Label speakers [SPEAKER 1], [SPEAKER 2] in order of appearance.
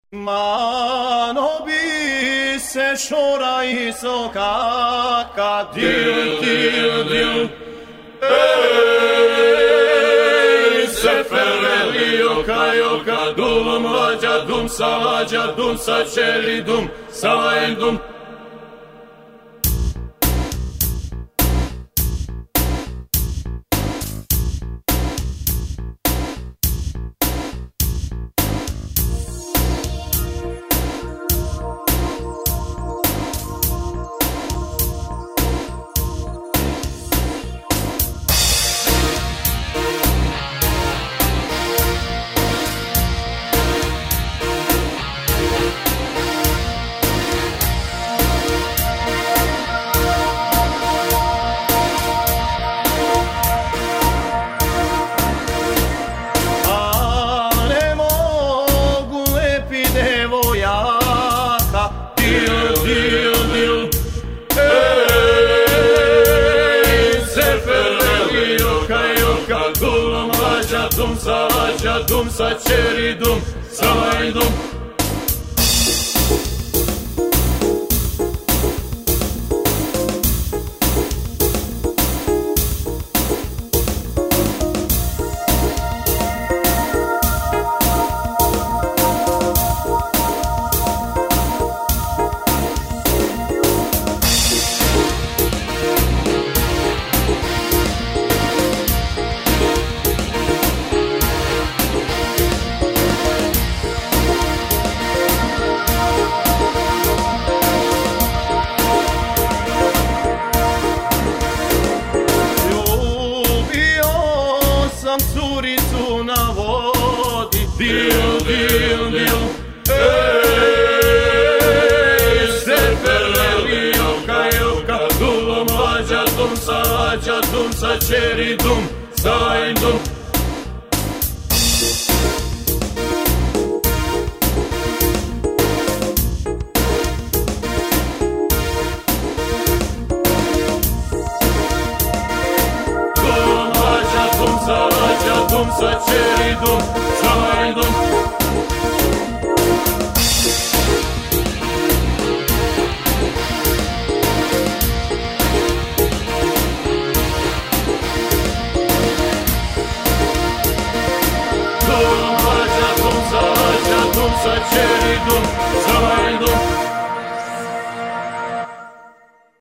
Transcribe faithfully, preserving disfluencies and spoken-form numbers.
[SPEAKER 1] Mano bi se shora i soka ka dil dil dil ey seferli yoka yoka dum vaja dum savaja dum saçeli dum savain dum. Dum savaja dum saçeri dum savain dum. Curicu na vodi, dil, dil, dil, ej, seferli yoka yoka, dum vaja dum savaja dum saçeri dum savain dum. Dum saçeri dum